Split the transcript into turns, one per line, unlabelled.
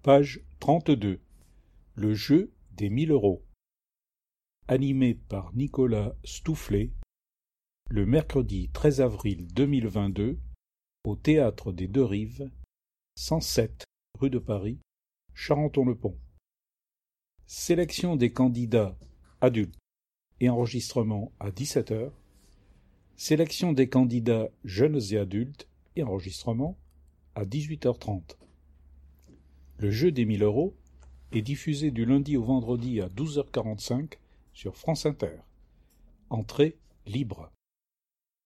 Page 32. Le jeu des 1000 euros. Animé par Nicolas Stoufflet, le mercredi 13 avril 2022, au Théâtre des Deux Rives, 107 rue de Paris, Charenton-le-Pont. Sélection des candidats adultes et enregistrement à 17h. Sélection des candidats jeunes et adultes et enregistrement à 18h30. Le jeu des 1000 euros est diffusé du lundi au vendredi à 12h45 sur France Inter. Entrée libre.